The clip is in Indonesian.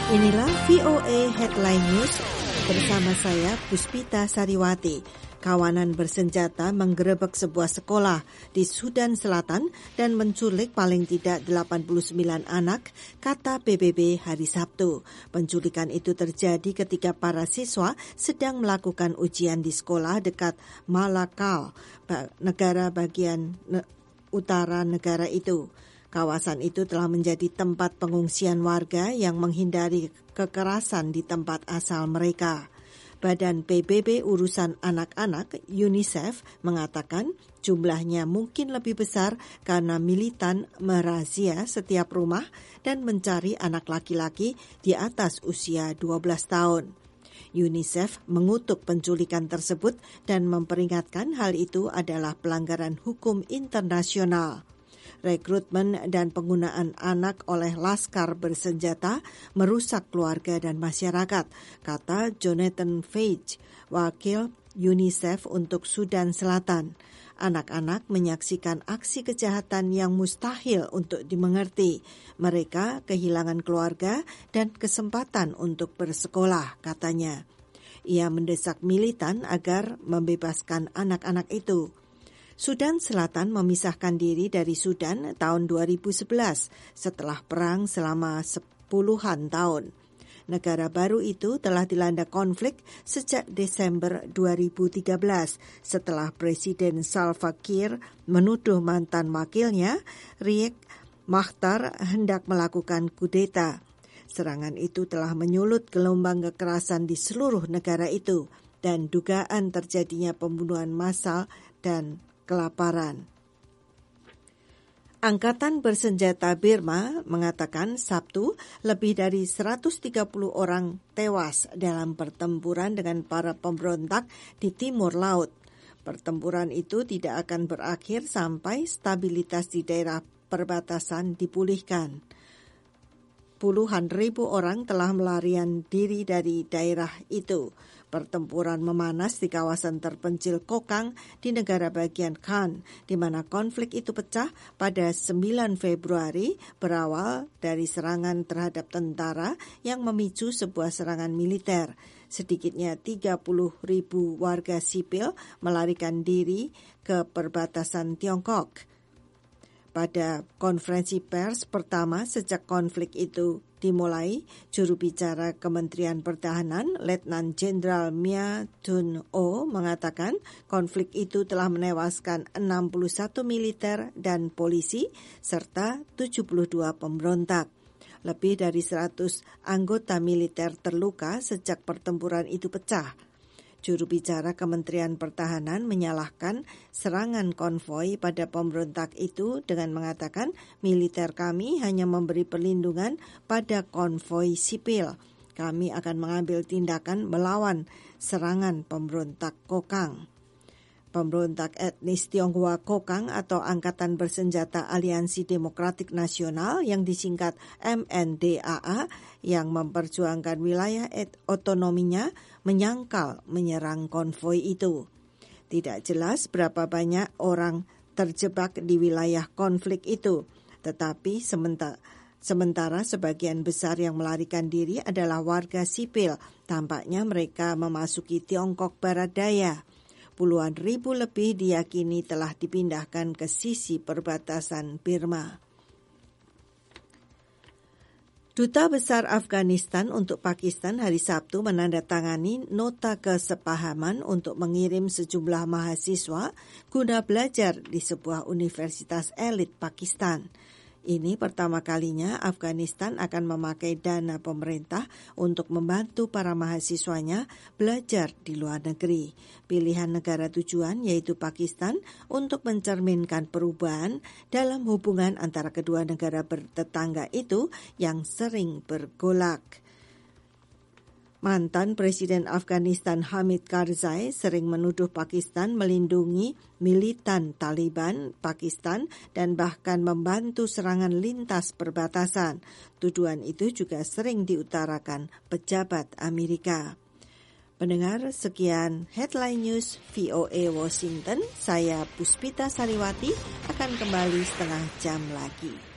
Inilah VOA Headline News bersama saya Puspita Sariwati. Kawanan bersenjata menggerebek sebuah sekolah di Sudan Selatan dan menculik paling tidak 89 anak, kata PBB hari Sabtu. Penculikan itu terjadi ketika para siswa sedang melakukan ujian di sekolah dekat Malakal, negara bagian utara negara itu. Kawasan itu telah menjadi tempat pengungsian warga yang menghindari kekerasan di tempat asal mereka. Badan PBB Urusan Anak-anak UNICEF mengatakan jumlahnya mungkin lebih besar karena militan merazia setiap rumah dan mencari anak laki-laki di atas usia 12 tahun. UNICEF mengutuk penculikan tersebut dan memperingatkan hal itu adalah pelanggaran hukum internasional. Rekrutmen dan penggunaan anak oleh laskar bersenjata merusak keluarga dan masyarakat, kata Jonathan Fage, wakil UNICEF untuk Sudan Selatan. Anak-anak menyaksikan aksi kejahatan yang mustahil untuk dimengerti. Mereka kehilangan keluarga dan kesempatan untuk bersekolah, katanya. Ia mendesak militan agar membebaskan anak-anak itu. Sudan Selatan memisahkan diri dari Sudan tahun 2011 setelah perang selama 10-an tahun. Negara baru itu telah dilanda konflik sejak Desember 2013 setelah Presiden Salva Kiir menuduh mantan wakilnya, Riek Machar, hendak melakukan kudeta. Serangan itu telah menyulut gelombang kekerasan di seluruh negara itu dan dugaan terjadinya pembunuhan massal dan kelaparan. Angkatan bersenjata Burma mengatakan Sabtu lebih dari 130 orang tewas dalam pertempuran dengan para pemberontak di timur laut. Pertempuran itu tidak akan berakhir sampai stabilitas di daerah perbatasan dipulihkan. Puluhan ribu orang telah melarikan diri dari daerah itu. Pertempuran memanas di kawasan terpencil Kokang di negara bagian Khan, di mana konflik itu pecah pada 9 Februari berawal dari serangan terhadap tentara yang memicu sebuah serangan militer. Sedikitnya 30.000 warga sipil melarikan diri ke perbatasan Tiongkok. Pada konferensi pers pertama sejak konflik itu dimulai, juru bicara Kementerian Pertahanan, Letnan Jenderal Mia Tun-o mengatakan konflik itu telah menewaskan 61 militer dan polisi serta 72 pemberontak. Lebih dari 100 anggota militer terluka sejak pertempuran itu pecah. Juru bicara Kementerian Pertahanan menyalahkan serangan konvoi pada pemberontak itu dengan mengatakan militer kami hanya memberi perlindungan pada konvoi sipil. Kami akan mengambil tindakan melawan serangan pemberontak Kokang. Pemberontak etnis Tionghoa Kokang atau Angkatan Bersenjata Aliansi Demokratik Nasional yang disingkat MNDAA yang memperjuangkan wilayah otonominya menyangkal menyerang konvoi itu. Tidak jelas berapa banyak orang terjebak di wilayah konflik itu, tetapi sementara sebagian besar yang melarikan diri adalah warga sipil. Tampaknya mereka memasuki Tiongkok Barat Daya. Puluhan ribu lebih diyakini telah dipindahkan ke sisi perbatasan Burma. Duta Besar Afghanistan untuk Pakistan hari Sabtu menandatangani nota kesepahaman untuk mengirim sejumlah mahasiswa guna belajar di sebuah universitas elit Pakistan. Ini pertama kalinya Afghanistan akan memakai dana pemerintah untuk membantu para mahasiswanya belajar di luar negeri. Pilihan negara tujuan yaitu Pakistan untuk mencerminkan perubahan dalam hubungan antara kedua negara bertetangga itu yang sering bergolak. Mantan Presiden Afghanistan Hamid Karzai sering menuduh Pakistan melindungi militan Taliban Pakistan dan bahkan membantu serangan lintas perbatasan. Tuduhan itu juga sering diutarakan pejabat Amerika. Pendengar, sekian Headline News VOA Washington. Saya Puspita Sariwati akan kembali setengah jam lagi.